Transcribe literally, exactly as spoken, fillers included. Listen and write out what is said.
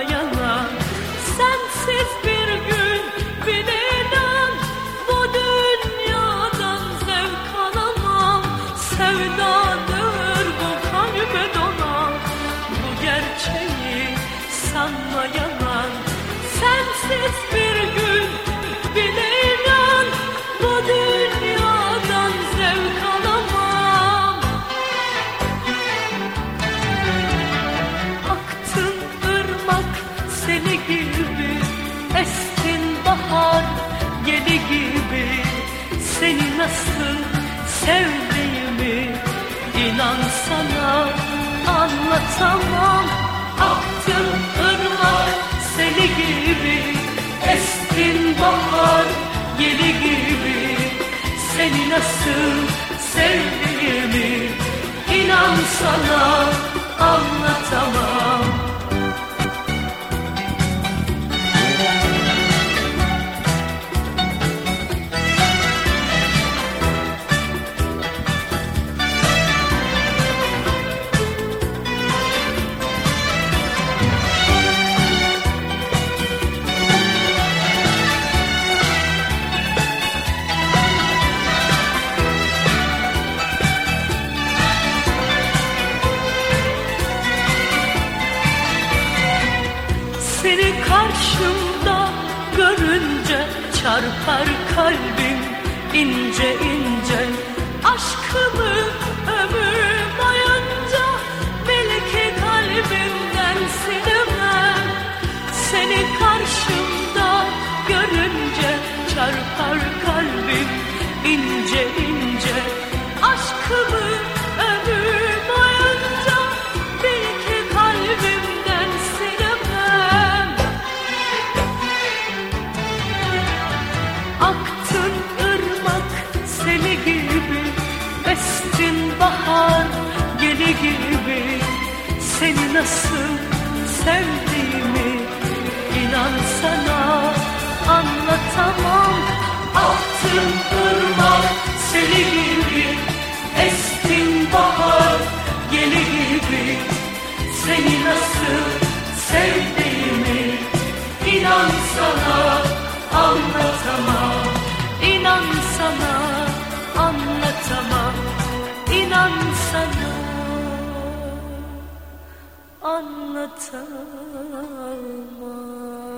yalan. Sensiz bir gün bile inan, bu dünyadan zevk alamam. Sevdadır bu kalbe dolan, bu gerçeği sanma yalan. Sensiz bir gün bile inan, bu dünyadan zevk alamam. Aktın ırmak seni gibi, estin bahar yeli gibi. Seni nasıl sevdiğimi inan sana anlatamam. Aktın ırmak seni gibi, estin bahar yeli gibi. Seni nasıl sevdiğimi inan sana anlatamam. Seni karşımda görünce çarpar kalbim ince ince. Aşkımı ömür boyunca belki kalbimden silemem. Seni karşımda görünce çarpar kalbim ince ince. Aşkımı ömür boyunca belki kalbimden silemem. Aktın ırmak seli gibi, estin bahar yeli gibi. Seni nasıl sevdiğimi inan sana anlatamam. Aktın ırmak seli gibi, estin bahar yeli gibi. Seni nasıl sevdiğimi inan sana anlatamam. İnan sana anlatamam. İnan sana anlatamam.